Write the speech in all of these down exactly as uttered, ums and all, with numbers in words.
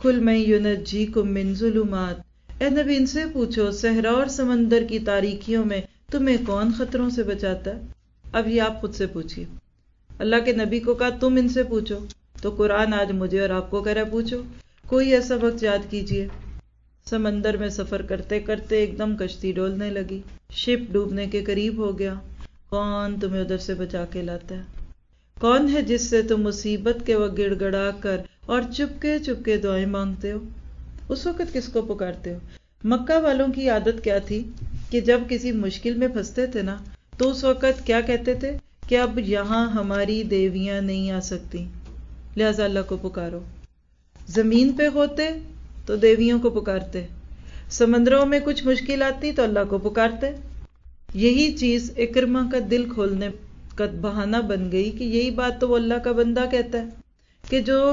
کل من ینجیکم من ظلمات، اے نبی ان سے پوچھو صحرا اور سمندر کی تاریکیوں میں تمہیں کون خطروں سے بچاتا ہے؟ اب یہ آپ خود سے پوچھیے. اللہ کے نبی کو کہا تم ان سے پوچھو، تو قرآن آج مجھے اور آپ کو کہہ رہا ہے پوچھو. کوئی ایسا وقت یاد کیجئے سمندر میں سفر کرتے کرتے ایک دم کشتی ڈولنے لگی، شپ ڈوبنے کے قریب ہو گیا. کون تمہیں ادھر سے بچا کے لاتا ہے؟ کون ہے جس سے تم مصیبت کے وقت گڑ گڑا کر اور چپکے چپکے دعائیں مانگتے ہو؟ اس وقت کس کو پکارتے ہو؟ مکہ والوں کی عادت کیا تھی کہ جب کسی مشکل میں پھنستے تھے نا تو اس وقت کیا کہتے تھے کہ اب یہاں ہماری دیویاں نہیں آ سکتی، لہذا اللہ کو پکارو. زمین پہ ہوتے تو دیویوں کو پکارتے، سمندروں میں کچھ مشکل آتی تو اللہ کو پکارتے. یہی چیز اکرمہ کا دل کھولنے کا بہانہ بن گئی کہ یہی بات تو وہ اللہ کا بندہ کہتا ہے کہ جو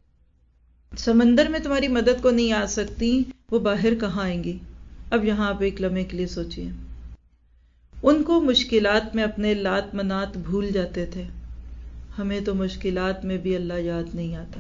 سمندر میں تمہاری مدد کو نہیں آ سکتی وہ باہر کہاں آئیں گی. اب یہاں آپ ایک لمحے کے لیے سوچئے، ان کو مشکلات میں اپنے لات منات بھول جاتے تھے، ہمیں تو مشکلات میں بھی اللہ یاد نہیں آتا.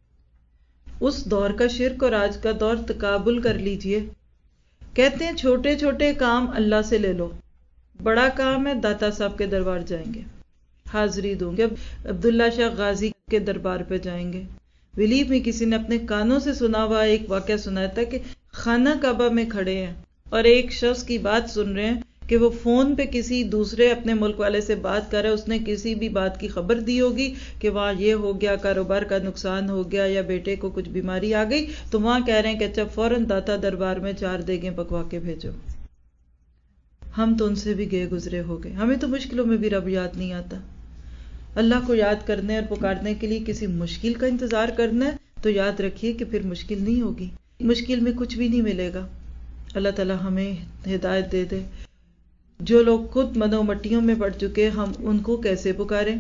اس دور کا شرک اور آج کا دور تقابل کر لیجئے. کہتے ہیں چھوٹے چھوٹے کام اللہ سے لے لو، بڑا کام ہے داتا صاحب کے دربار جائیں گے، حاضری دوں گے، عبداللہ شاہ غازی کے دربار پہ جائیں گے. بلیو میں کسی نے اپنے کانوں سے سنا ہوا ایک واقعہ سنایا تھا کہ خانہ کعبہ میں کھڑے ہیں اور ایک شخص کی بات سن رہے ہیں کہ وہ فون پہ کسی دوسرے اپنے ملک والے سے بات کر رہا ہے، اس نے کسی بھی بات کی خبر دی ہوگی کہ وہاں یہ ہو گیا، کاروبار کا نقصان ہو گیا یا بیٹے کو کچھ بیماری آ گئی، تو وہاں کہہ رہے ہیں کہ اچھا فوراً داتا دربار میں چار دیگیں پکوا کے بھیجو. ہم تو ان سے بھی گئے گزرے ہو گئے، ہمیں تو مشکلوں میں بھی رب یاد نہیں آتا. اللہ کو یاد کرنے اور پکارنے کے لیے کسی مشکل کا انتظار کرنا ہے تو یاد رکھیے کہ پھر مشکل نہیں ہوگی، مشکل میں کچھ بھی نہیں ملے گا. اللہ تعالی ہمیں ہدایت دے دے. جو لوگ خود منو مٹیوں میں پڑ چکے ہم ان کو کیسے پکاریں؟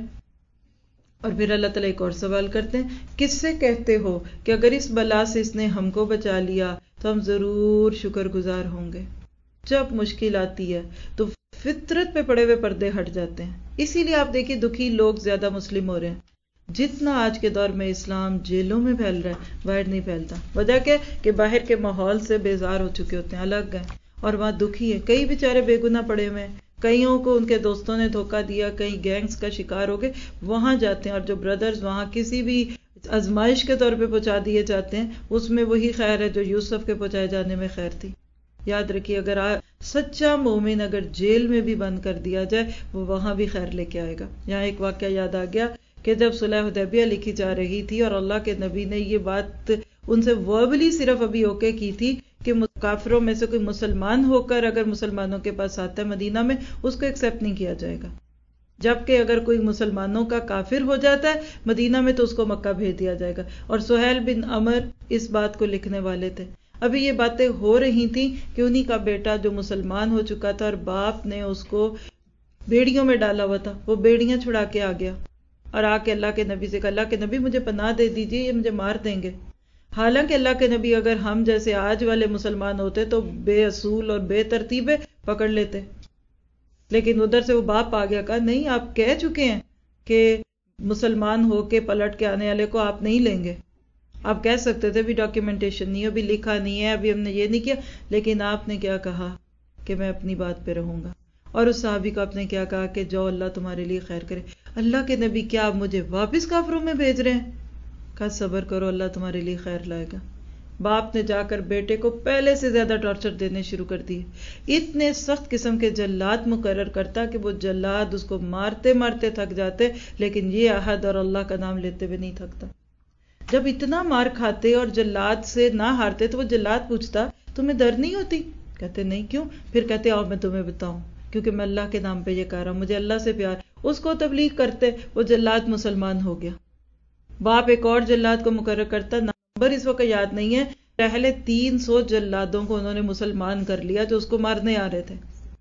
اور پھر اللہ تعالیٰ ایک اور سوال کرتے ہیں، کس سے کہتے ہو کہ اگر اس بلا سے اس نے ہم کو بچا لیا تو ہم ضرور شکر گزار ہوں گے. جب مشکل آتی ہے تو فطرت پہ پڑے ہوئے پردے ہٹ جاتے ہیں. اسی لیے آپ دیکھیے دکھی لوگ زیادہ مسلم ہو رہے ہیں. جتنا آج کے دور میں اسلام جیلوں میں پھیل رہا ہے باہر نہیں پھیلتا. وجہ کیا کہ باہر کے ماحول سے بیزار ہو چکے ہوتے ہیں، الگ ہیں اور وہاں دکھی ہے. کئی بیچارے بے گناہ پڑے ہوئے ہیں، کئیوں کو ان کے دوستوں نے دھوکہ دیا، کئی گینگز کا شکار ہو گئے، وہاں جاتے ہیں. اور جو بردرز وہاں کسی بھی آزمائش کے طور پہ پہنچا دیے جاتے ہیں اس میں وہی خیر ہے جو یوسف کے پہنچائے جانے میں خیر تھی. یاد رکھیے اگر سچا مومن اگر جیل میں بھی بند کر دیا جائے وہ وہاں بھی خیر لے کے آئے گا. یہاں ایک واقعہ یاد آ گیا کہ جب صلح حدیبیہ لکھی جا رہی تھی اور اللہ کے نبی نے یہ بات ان سے وربلی صرف ابھی اوکے کی تھی کہ کافروں میں سے کوئی مسلمان ہو کر اگر مسلمانوں کے پاس آتا ہے مدینہ میں اس کو ایکسیپٹ نہیں کیا جائے گا، جبکہ اگر کوئی مسلمانوں کا کافر ہو جاتا ہے مدینہ میں تو اس کو مکہ بھیج دیا جائے گا. اور سہیل بن عمر اس بات کو لکھنے والے تھے. ابھی یہ باتیں ہو رہی تھیں کہ انہی کا بیٹا جو مسلمان ہو چکا تھا اور باپ نے اس کو بیڑیوں میں ڈالا ہوا تھا، وہ بیڑیاں چھڑا کے آ گیا اور آ کے اللہ کے نبی سے کہا اللہ کے نبی مجھے پناہ دے دیجیے، یہ مجھے مار دیں گے. حالانکہ اللہ کے نبی اگر ہم جیسے آج والے مسلمان ہوتے تو بے اصول اور بے ترتیبے پکڑ لیتے، لیکن ادھر سے وہ باپ آ گیا، کہا نہیں آپ کہہ چکے ہیں کہ مسلمان ہو کے پلٹ کے آنے والے کو آپ نہیں لیں گے. آپ کہہ سکتے تھے ابھی ڈاکیومنٹیشن نہیں ہے، ابھی لکھا نہیں ہے، ابھی ہم نے یہ نہیں کیا، لیکن آپ نے کیا کہا کہ میں اپنی بات پہ رہوں گا. اور اس صحابی کو آپ نے کیا کہا کہ جو اللہ تمہارے لیے خیر کرے. اللہ کے نبی کیا آپ مجھے واپس کافروں میں بھیج رہے ہیں؟ کہا صبر کرو اللہ تمہارے لیے خیر لائے گا. باپ نے جا کر بیٹے کو پہلے سے زیادہ ٹارچر دینے شروع کر دیے. اتنے سخت قسم کے جلاد مقرر کرتا کہ وہ جلاد اس کو مارتے مارتے تھک جاتے، لیکن یہ احد اور اللہ کا نام لیتے ہوئے نہیں تھکتا. جب اتنا مار کھاتے اور جلاد سے نہ ہارتے تو وہ جلاد پوچھتا تمہیں ڈر نہیں ہوتی؟ کہتے نہیں. کیوں؟ پھر کہتے آؤ میں تمہیں بتاؤں، کیونکہ میں اللہ کے نام پہ یہ کہہ رہا ہوں، مجھے اللہ سے پیار. اس کو تبلیغ کرتے، وہ جلاد مسلمان ہو گیا. باپ ایک اور جلاد کو مقرر کرتا، نمبر اس وقت یاد نہیں ہے، پہلے تین سو جلادوں کو انہوں نے مسلمان کر لیا جو اس کو مارنے آ رہے تھے.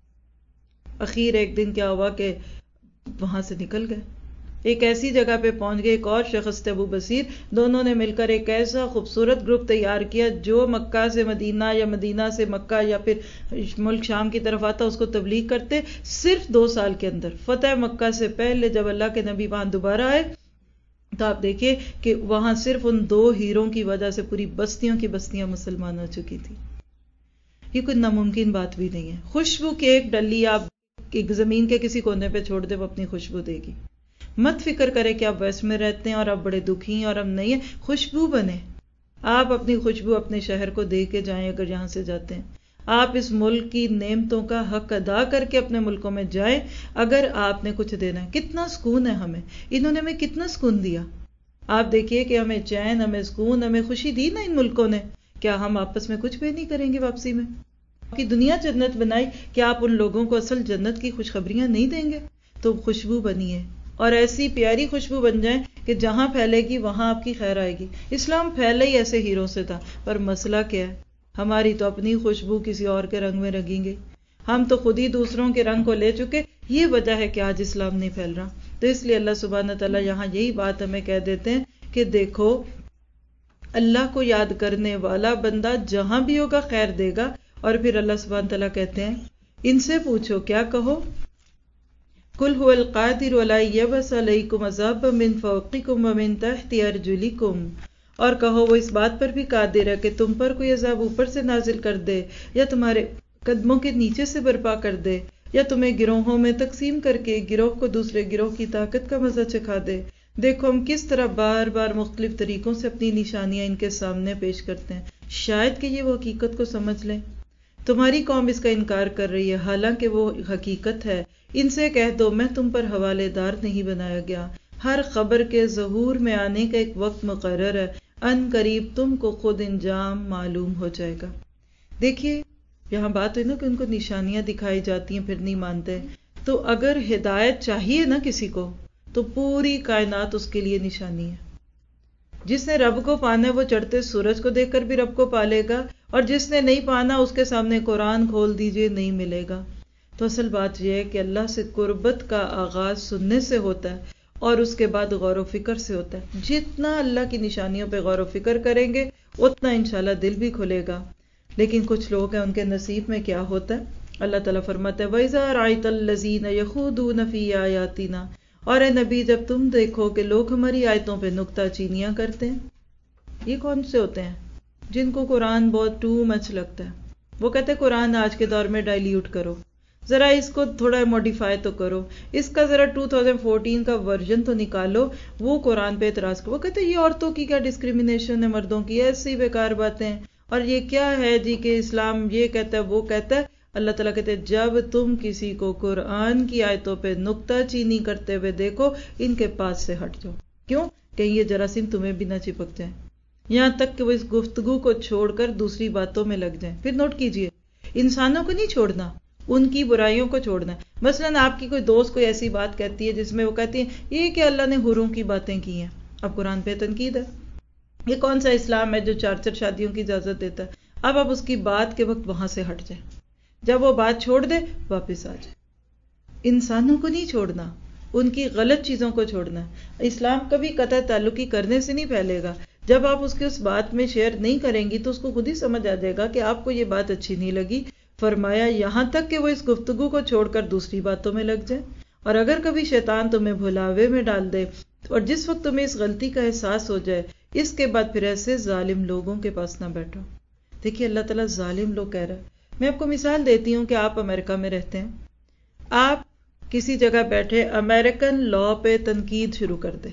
اخیر ایک دن کیا ہوا کہ وہاں سے نکل گئے، ایک ایسی جگہ پہ پہنچ گئے. ایک اور شخص تھے ابو بصیر، دونوں نے مل کر ایک ایسا خوبصورت گروپ تیار کیا جو مکہ سے مدینہ یا مدینہ سے مکہ یا پھر ملک شام کی طرف آتا اس کو تبلیغ کرتے. صرف دو سال کے اندر فتح مکہ سے پہلے جب اللہ کے نبی وہاں دوبارہ آئے تو آپ دیکھیے کہ وہاں صرف ان دو ہیروں کی وجہ سے پوری بستیوں کی بستیاں مسلمان ہو چکی تھی. یہ کوئی ناممکن بات بھی نہیں ہے. خوشبو کی ایک ڈلی آپ ایک زمین کے کسی کونے پہ چھوڑ دے وہ اپنی خوشبو دے گی. مت فکر کرے کہ آپ ویسٹ میں رہتے ہیں اور آپ بڑے دکھی ہیں اور اب نہیں ہیں. خوشبو بنے. آپ اپنی خوشبو اپنے شہر کو دے کے جائیں اگر یہاں سے جاتے ہیں. آپ اس ملک کی نعمتوں کا حق ادا کر کے اپنے ملکوں میں جائیں اگر آپ نے کچھ دینا ہے. کتنا سکون ہے ہمیں. انہوں نے ہمیں کتنا سکون دیا. آپ دیکھیے کہ ہمیں چین، ہمیں سکون، ہمیں خوشی دی نا ان ملکوں نے. کیا ہم آپس میں کچھ بھی نہیں کریں گے واپسی میں؟ آپ کی دنیا جنت بنائی، کیا آپ ان لوگوں کو اصل جنت کی خوشخبریاں نہیں دیں گے؟ تو خوشبو بنیے اور ایسی پیاری خوشبو بن جائیں کہ جہاں پھیلے گی وہاں آپ کی خیر آئے گی. اسلام پھیلے ہی ایسے ہیروں سے تھا، پر مسئلہ کیا ہے؟ ہماری تو اپنی خوشبو کسی اور کے رنگ میں رنگیں گے. ہم تو خود ہی دوسروں کے رنگ کو لے چکے. یہ وجہ ہے کہ آج اسلام نہیں پھیل رہا. تو اس لیے اللہ سبحانہ تعالیٰ یہاں یہی بات ہمیں کہہ دیتے ہیں کہ دیکھو، اللہ کو یاد کرنے والا بندہ جہاں بھی ہوگا خیر دے گا. اور پھر اللہ سبحانہ تعالیٰ کہتے ہیں ان سے پوچھو، کیا کہو؟ قل هو القادر علی یبعث علیکم عذابا من فوقکم ومن تحت ارجلکم، اور کہو وہ اس بات پر بھی قادر ہے کہ تم پر کوئی عذاب اوپر سے نازل کر دے یا تمہارے قدموں کے نیچے سے برپا کر دے یا تمہیں گروہوں میں تقسیم کر کے گروہ کو دوسرے گروہ کی طاقت کا مزہ چکھا دے. دیکھو ہم کس طرح بار بار مختلف طریقوں سے اپنی نشانیاں ان کے سامنے پیش کرتے ہیں. شاید کہ یہ وہ حقیقت کو سمجھ لیں. تمہاری قوم اس کا انکار کر رہی ہے حالانکہ وہ حقیقت ہے. ان سے کہہ دو میں تم پر حوالے دار نہیں بنایا گیا. ہر خبر کے ظہور میں آنے کا ایک وقت مقرر ہے. ان قریب تم کو خود انجام معلوم ہو جائے گا. دیکھیے یہاں بات ہے نا کہ ان کو نشانیاں دکھائی جاتی ہیں پھر نہیں مانتے. تو اگر ہدایت چاہیے نا کسی کو تو پوری کائنات اس کے لیے نشانی ہے. جس نے رب کو پانا ہے وہ چڑھتے سورج کو دیکھ کر بھی رب کو پالے گا، اور جس نے نہیں پانا اس کے سامنے قرآن کھول دیجئے نہیں ملے گا. تو اصل بات یہ ہے کہ اللہ سے قربت کا آغاز سننے سے ہوتا ہے اور اس کے بعد غور و فکر سے ہوتا ہے. جتنا اللہ کی نشانیوں پہ غور و فکر کریں گے اتنا انشاءاللہ دل بھی کھلے گا. لیکن کچھ لوگ ہیں ان کے نصیب میں کیا ہوتا ہے. اللہ تعالیٰ فرماتا ہے وَإِذَا رَأَيْتَ الَّذِينَ يَخُوضُونَ فِي آيَاتِنَا، اور اے نبی جب تم دیکھو کہ لوگ ہماری آیتوں پہ نکتہ چینیاں کرتے ہیں. یہ کون سے ہوتے ہیں؟ جن کو قرآن بہت ٹو مچ لگتا ہے. وہ کہتے ہیں قرآن آج کے دور میں ڈائلیوٹ کرو، ذرا اس کو تھوڑا موڈیفائی تو کرو، اس کا ذرا دو ہزار چودہ کا ورژن تو نکالو. وہ قرآن پہ اعتراض کرو. وہ کہتے ہیں یہ عورتوں کی کیا ڈسکریمنیشن ہے، مردوں کی ایسی بیکار باتیں، اور یہ کیا ہے جی کہ اسلام یہ کہتا ہے وہ کہتا ہے. اللہ تعالیٰ کہتے ہیں جب تم کسی کو قرآن کی آیتوں پہ نکتہ چینی کرتے ہوئے دیکھو ان کے پاس سے ہٹ جاؤ. کیوں؟ کہ یہ جراثیم تمہیں بھی نہ چپک جائیں، یہاں تک کہ وہ اس گفتگو کو چھوڑ کر دوسری باتوں میں لگ جائیں. پھر نوٹ کیجئے انسانوں کو نہیں چھوڑنا، ان کی برائیوں کو چھوڑنا ہے. مثلاً آپ کی کوئی دوست کوئی ایسی بات کہتی ہے جس میں وہ کہتی ہے یہ کہ اللہ نے حوروں کی باتیں کی ہیں. اب قرآن پہ تنقید ہے. یہ کون سا اسلام ہے جو چار چار شادیوں کی اجازت دیتا ہے؟ اب آپ اس کی بات کے وقت وہاں سے ہٹ جائیں. جب وہ بات چھوڑ دے واپس آ جائے. انسانوں کو نہیں چھوڑنا، ان کی غلط چیزوں کو چھوڑنا ہے. اسلام کبھی قطع تعلقی کرنے سے نہیں پھیلے گا. جب آپ اس کے اس بات میں شیئر نہیں کریں گی تو اس کو خود ہی سمجھ آ جائے گا کہ آپ کو یہ بات اچھی نہیں لگی. فرمایا یہاں تک کہ وہ اس گفتگو کو چھوڑ کر دوسری باتوں میں لگ جائے. اور اگر کبھی شیطان تمہیں بھلاوے میں ڈال دے اور جس وقت تمہیں اس غلطی کا احساس ہو جائے اس کے بعد پھر ایسے ظالم لوگوں کے پاس نہ بیٹھو. دیکھیے اللہ تعالیٰ ظالم لوگ کہہ رہا ہے. میں آپ کو مثال دیتی ہوں کہ آپ امریکہ میں رہتے ہیں، آپ کسی جگہ بیٹھے امریکن لا پہ تنقید شروع کر دے.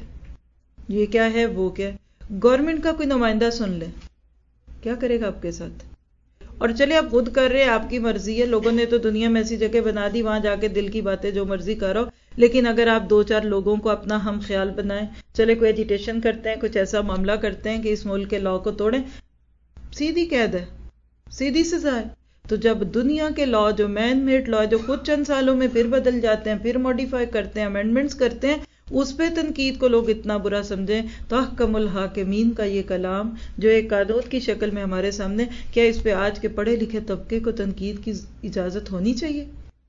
یہ کیا ہے وہ کیا ہے. گورنمنٹ کا کوئی نمائندہ سن لے کیا کرے گا آپ کے ساتھ. اور چلے آپ خود کر رہے ہیں، آپ کی مرضی ہے. لوگوں نے تو دنیا میں ایسی جگہ بنا دی وہاں جا کے دل کی باتیں جو مرضی کرو. لیکن اگر آپ دو چار لوگوں کو اپنا ہم خیال بنائیں، چلے کوئی ایجیٹیشن کرتے ہیں، کچھ ایسا معاملہ کرتے ہیں کہ اس ملک کے لا کو توڑیں، سیدھی قید ہے، سیدھی سزا ہے. تو جب دنیا کے لا جو مین میڈ لا جو خود چند سالوں میں پھر بدل جاتے ہیں، پھر موڈیفائی کرتے ہیں، امینڈمنٹس کرتے ہیں، اس پہ تنقید کو لوگ اتنا برا سمجھیں تو احکم الحاکمین کا یہ کلام جو ایک قانون کی شکل میں ہمارے سامنے، کیا اس پہ آج کے پڑھے لکھے طبقے کو تنقید کی اجازت ہونی چاہیے؟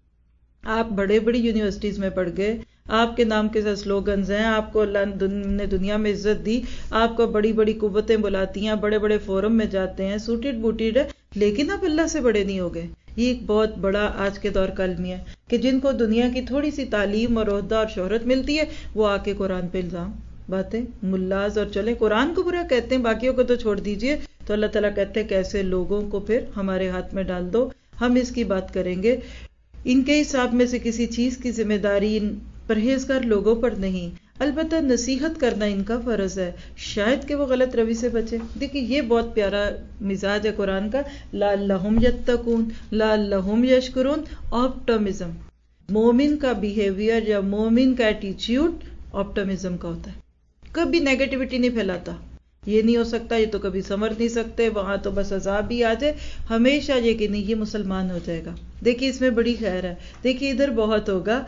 آپ بڑے بڑی یونیورسٹیز میں پڑھ گئے، آپ کے نام کے ساتھ سلوگنز ہیں، آپ کو اللہ نے دنیا میں عزت دی، آپ کو بڑی بڑی قوتیں بلاتی ہیں، بڑے بڑے فورم میں جاتے ہیں، سوٹیڈ بوٹیڈ ہے، لیکن آپ اللہ سے بڑے نہیں ہو گئے. یہ ایک بہت بڑا آج کے دور کا المیہ ہے کہ جن کو دنیا کی تھوڑی سی تعلیم اور عہدہ اور شہرت ملتی ہے وہ آ کے قرآن پہ الزام. باتیں ملاز اور چلیں قرآن کو برا کہتے ہیں، باقیوں کو تو چھوڑ دیجئے، تو اللہ تعالیٰ کہتے ہیں کہ ایسے لوگوں کو پھر ہمارے ہاتھ میں ڈال دو، ہم اس کی بات کریں گے. ان کے حساب میں سے کسی چیز کی ذمہ داری ان پرہیزگار لوگوں پر نہیں، البتہ نصیحت کرنا ان کا فرض ہے، شاید کہ وہ غلط روی سے بچے. دیکھیں یہ بہت پیارا مزاج ہے قرآن کا، لعلہم یتقون لعلہم یشکرون. آپٹمزم، مومن کا بیہیویئر یا مومن کا ایٹیچیوڈ آپٹمزم کا ہوتا ہے، کبھی نیگیٹیوٹی نہیں پھیلاتا. یہ نہیں ہو سکتا، یہ تو کبھی سمر نہیں سکتے، وہاں تو بس عذاب ہی آ جائے، ہمیشہ یہ کہ نہیں یہ مسلمان ہو جائے گا. دیکھیے اس میں بڑی خیر ہے. دیکھیے ادھر بہت ہوگا،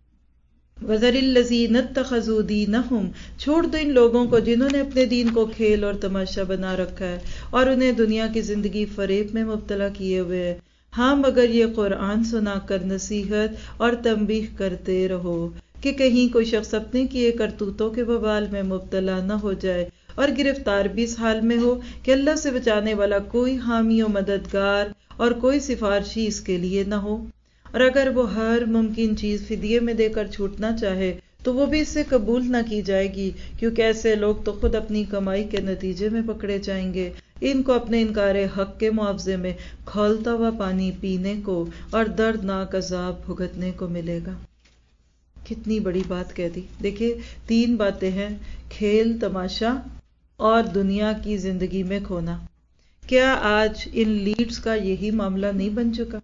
وَذَرِ الَّذِينَ اتَّخَذُوا دِينَهُمْ، چھوڑ دو ان لوگوں کو جنہوں نے اپنے دین کو کھیل اور تماشا بنا رکھا ہے اور انہیں دنیا کی زندگی فریب میں مبتلا کیے ہوئے ہے. ہاں مگر یہ قرآن سنا کر نصیحت اور تنبیہ کرتے رہو کہ کہیں کوئی شخص اپنے کیے کرتوتوں کے وبال میں مبتلا نہ ہو جائے اور گرفتار بھی اس حال میں ہو کہ اللہ سے بچانے والا کوئی حامی و مددگار اور کوئی سفارشی اس کے لیے نہ ہو. اور اگر وہ ہر ممکن چیز فدیے میں دے کر چھوٹنا چاہے تو وہ بھی اس سے قبول نہ کی جائے گی، کیونکہ ایسے لوگ تو خود اپنی کمائی کے نتیجے میں پکڑے جائیں گے. ان کو اپنے انکار حق کے معاوضے میں کھولتا ہوا پانی پینے کو اور دردناک عذاب بھگتنے کو ملے گا. کتنی بڑی بات کہہ دی. دیکھیے تین باتیں ہیں، کھیل تماشا اور دنیا کی زندگی میں کھونا. کیا آج ان لیڈز کا یہی معاملہ نہیں بن چکا؟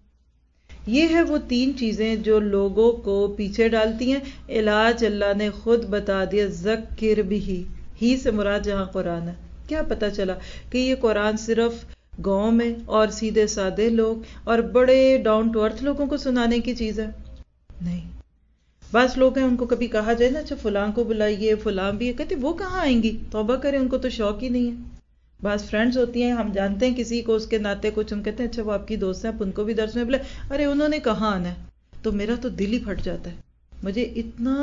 یہ ہے وہ تین چیزیں جو لوگوں کو پیچھے ڈالتی ہیں. علاج اللہ نے خود بتا دیا، ذکر بھی ہی سے مراد جہاں قرآن ہے. کیا پتا چلا کہ یہ قرآن صرف گاؤں میں اور سیدھے سادے لوگ اور بڑے ڈاؤن ٹو ارتھ لوگوں کو سنانے کی چیز ہے؟ نہیں. بعض لوگ ہیں ان کو کبھی کہا جائے نا اچھا فلاں کو بلائیے، فلاں بھی ہے، کہتے وہ کہاں آئیں گی، توبہ کریں، ان کو تو شوق ہی نہیں ہے. بعض فرینڈز ہوتی ہیں، ہم جانتے ہیں کسی کو، اس کے ناطے کچھ، ہم کہتے ہیں اچھا وہ آپ کی دوست ہیں، آپ ان کو بھی درس میں بلائیں، ارے انہوں نے کہاں آنا ہے. تو میرا تو دل ہی پھٹ جاتا ہے، مجھے اتنا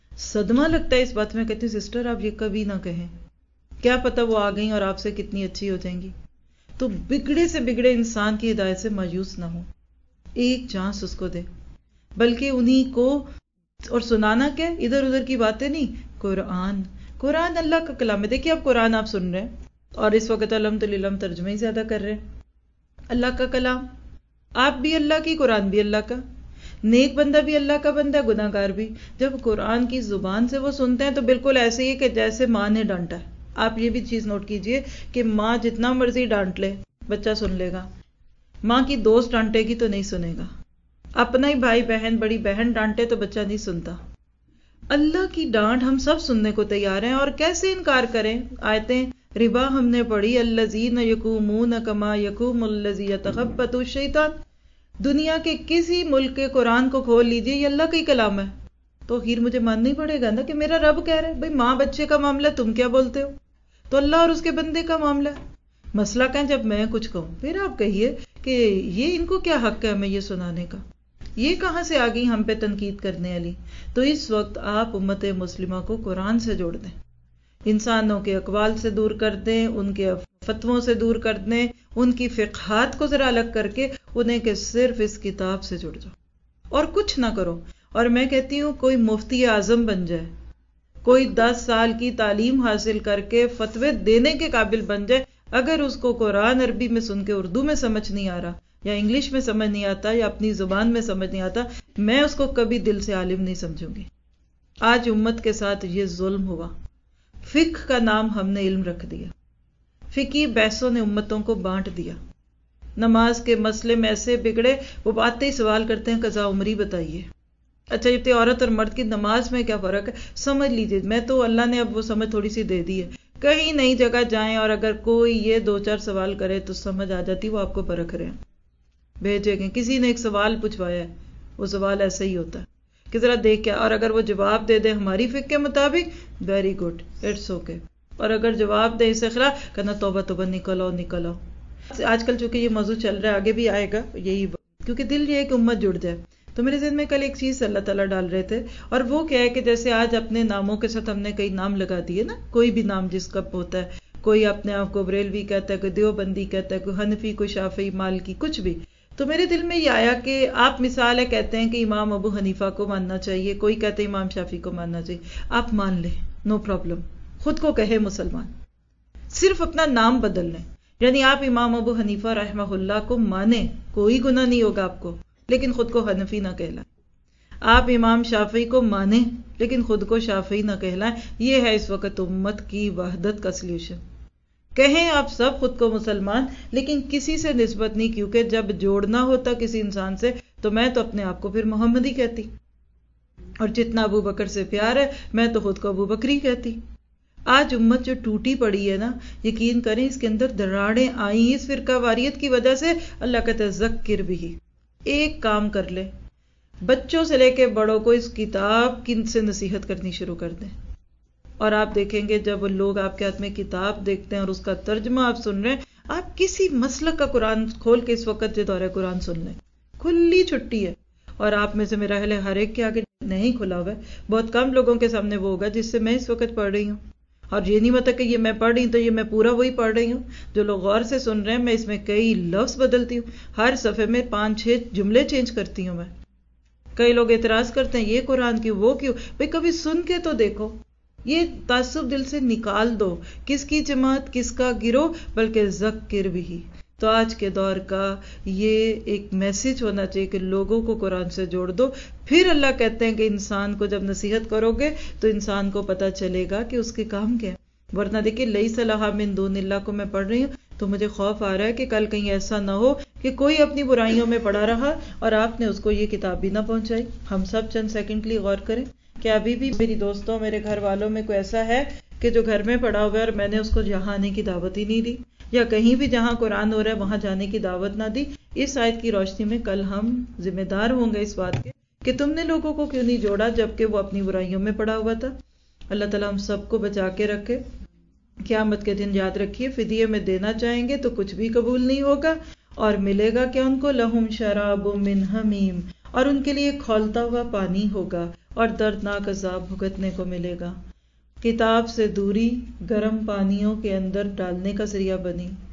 صدمہ لگتا ہے اس بات میں. کہتی ہوں سسٹر آپ یہ کبھی نہ کہیں، کیا پتہ وہ آ گئیں اور آپ سے کتنی اچھی ہو جائیں گی. تو بگڑے سے بگڑے انسان کی ہدایت سے مایوس نہ ہو، ایک چانس اس کو دے، بلکہ انہی کو. اور سنانا کیا، ادھر ادھر کی باتیں نہیں، قرآن. قرآن اللہ کا کلام ہے. دیکھیے اب قرآن آپ سن رہے ہیں اور اس وقت الحمدللہ ہم ترجمہ ہی زیادہ کر رہے ہیں. اللہ کا کلام، آپ بھی اللہ کی، قرآن بھی اللہ کا. نیک بندہ بھی اللہ کا بندہ، گناہ گار بھی. جب قرآن کی زبان سے وہ سنتے ہیں تو بالکل ایسے ہی کہ جیسے ماں نے ڈانٹا ہے. آپ یہ بھی چیز نوٹ کیجئے کہ ماں جتنا مرضی ڈانٹ لے بچہ سن لے گا، ماں کی دوست ڈانٹے گی تو نہیں سنے گا، اپنا ہی بھائی بہن بڑی بہن ڈانٹے تو بچہ نہیں سنتا. اللہ کی ڈانٹ ہم سب سننے کو تیار ہیں، اور کیسے انکار کریں. آیتیں ربا ہم نے پڑھی، الذین یقومون کما یقوم الذی یتخبطہ الشیطان. دنیا کے کسی ملک کے قرآن کو کھول لیجئے، یہ اللہ کا ہی کلام ہے. تو خیر مجھے ماننا ہی پڑے گا نا کہ میرا رب کہہ رہا ہے. بھئی ماں بچے کا معاملہ تم کیا بولتے ہو، تو اللہ اور اس کے بندے کا معاملہ ہے. مسئلہ کہیں جب میں کچھ کہوں، پھر آپ کہیے کہ یہ ان کو کیا حق ہے ہمیں یہ سنانے کا، یہ کہاں سے آ گئی ہم پہ تنقید کرنے والی. تو اس وقت آپ امت مسلمہ کو قرآن سے جوڑ دیں، انسانوں کے اقوال سے دور کر دیں، ان کے فتووں سے دور کر دیں، ان کی فقہات کو ذرا الگ کر کے انہیں کہ صرف اس کتاب سے جڑ جاؤ اور کچھ نہ کرو. اور میں کہتی ہوں کوئی مفتی اعظم بن جائے، کوئی دس سال کی تعلیم حاصل کر کے فتوے دینے کے قابل بن جائے، اگر اس کو قرآن عربی میں سن کے اردو میں سمجھ نہیں آ رہا یا انگلش میں سمجھ نہیں آتا یا اپنی زبان میں سمجھ نہیں آتا، میں اس کو کبھی دل سے عالم نہیں سمجھوں گی. آج امت کے ساتھ یہ ظلم ہوا. فقہ کا نام ہم نے علم رکھ دیا، فقہی بحثوں نے امتوں کو بانٹ دیا. نماز کے مسئلے میں ایسے بگڑے، وہ باتیں ہی سوال کرتے ہیں قضا عمری بتائیے. اچھا یہ عورت اور مرد کی نماز میں کیا فرق ہے، سمجھ لیجیے. میں تو اللہ نے اب وہ سمجھ تھوڑی سی دے دی ہے. کہیں نئی جگہ جائیں اور اگر کوئی یہ دو چار سوال کرے تو سمجھ آ جاتی وہ آپ کو پرکھ رہے ہیں. بھیجے گئے کسی نے ایک سوال پوچھوایا ہے، وہ سوال ایسا ہی ہوتا ہے کہ ذرا دیکھ کے، اور اگر وہ جواب دے دے ہماری فقہ کے مطابق، ویری گڈ، اٹس اوکے. اور اگر جواب دے اس سے خلاف، کہنا توبہ توبہ، نکل آؤ نکل آؤ. آج کل چونکہ یہ موضوع چل رہا ہے، آگے بھی آئے گا یہی، کیونکہ دل یہ ہے کہ امت جڑ جائے. تو میرے ذہن میں کل ایک چیز اللہ تعالیٰ ڈال رہے تھے، اور وہ کیا ہے کہ جیسے آج اپنے ناموں کے ساتھ ہم نے کئی نام لگا دیے نا، کوئی بھی نام جس کا ہوتا ہے، کوئی اپنے آپ کو بریلوی کہتا ہے، کوئی دیوبندی کہتا ہے، کوئی حنفی، کوئی شافعی، مالکی، کچھ بھی. تو میرے دل میں یہ آیا کہ آپ مثال ہے، کہتے ہیں کہ امام ابو حنیفہ کو ماننا چاہیے، کوئی کہتے ہیں امام شافعی کو ماننا چاہیے. آپ مان لیں، نو پرابلم. خود کو کہے مسلمان، صرف اپنا نام بدل لیں. یعنی آپ امام ابو حنیفہ رحمہ اللہ کو مانیں، کوئی گناہ نہیں ہوگا آپ کو، لیکن خود کو حنفی نہ کہلائیں. آپ امام شافعی کو مانیں لیکن خود کو شافعی نہ کہلائیں. یہ ہے اس وقت امت کی وحدت کا سلیوشن. کہیں آپ سب خود کو مسلمان، لیکن کسی سے نسبت نہیں، کیونکہ جب جوڑنا ہوتا کسی انسان سے تو میں تو اپنے آپ کو پھر محمدی کہتی، اور جتنا ابو بکر سے پیار ہے میں تو خود کو ابو بکری کہتی. آج امت جو ٹوٹی پڑی ہے نا، یقین کریں اس کے اندر دراڑیں آئیں اس فرقہ واریت کی وجہ سے. اللہ کہتا ہے ذکر بھی، ایک کام کر لے، بچوں سے لے کے بڑوں کو اس کتاب کی سے نصیحت کرنی شروع کر دیں. اور آپ دیکھیں گے جب لوگ آپ کے ہاتھ میں کتاب دیکھتے ہیں اور اس کا ترجمہ آپ سن رہے ہیں، آپ کسی مسلک کا قرآن کھول کے اس وقت جو دورہ قرآن سن لیں، کھلی چھٹی ہے. اور آپ میں سے میرا اہل ہر ایک کے آگے نہیں کھلا ہوا ہے، بہت کم لوگوں کے سامنے وہ ہوگا جس سے میں اس وقت پڑھ رہی ہوں. اور یہ نہیں مطلب کہ یہ میں پڑھ رہی ہوں تو یہ میں پورا وہی پڑھ رہی ہوں. جو لوگ غور سے سن رہے ہیں، میں اس میں کئی لفظ بدلتی ہوں، ہر صفحے میں پانچ چھ جملے چینج کرتی ہوں میں. کئی لوگ اعتراض کرتے ہیں یہ قرآن کیوں، وہ کیوں. بھئی کبھی سن کے تو دیکھو. یہ تعصب دل سے نکال دو، کس کی جماعت کس کا گروہ، بلکہ ذکر بھی. تو آج کے دور کا یہ ایک میسج ہونا چاہیے کہ لوگوں کو قرآن سے جوڑ دو. پھر اللہ کہتے ہیں کہ انسان کو جب نصیحت کرو گے تو انسان کو پتہ چلے گا کہ اس کے کام کیا ہے. ورنہ دیکھیے لیس لہا من دون اللہ کو میں پڑھ رہی ہوں تو مجھے خوف آ رہا ہے کہ کل کہیں ایسا نہ ہو کہ کوئی اپنی برائیوں میں پڑا رہا اور آپ نے اس کو یہ کتاب بھی نہ پہنچائی. ہم سب چند سیکنڈ کے لیے غور کریں کہ ابھی بھی میری دوستوں میرے گھر والوں میں کوئی ایسا ہے کہ جو گھر میں پڑا ہوا ہے اور میں نے اس کو یہاں آنے کی دعوت ہی نہیں دی، یا کہیں بھی جہاں قرآن ہو رہا ہے وہاں جانے کی دعوت نہ دی. اس آیت کی روشنی میں کل ہم ذمہ دار ہوں گے اس بات کے کہ تم نے لوگوں کو کیوں نہیں جوڑا جبکہ وہ اپنی برائیوں میں پڑا ہوا تھا. اللہ تعالیٰ ہم سب کو بچا کے رکھے. قیامت کے دن یاد رکھیے فدیے میں دینا چاہیں گے تو کچھ بھی قبول نہیں ہوگا، اور ملے گا کہ ان کو لہم شراب من حمیم، اور ان کے لیے کھولتا ہوا پانی ہوگا اور دردناک عذاب بھگتنے کو ملے گا. کتاب سے دوری گرم پانیوں کے اندر ڈالنے کا ذریعہ بنی.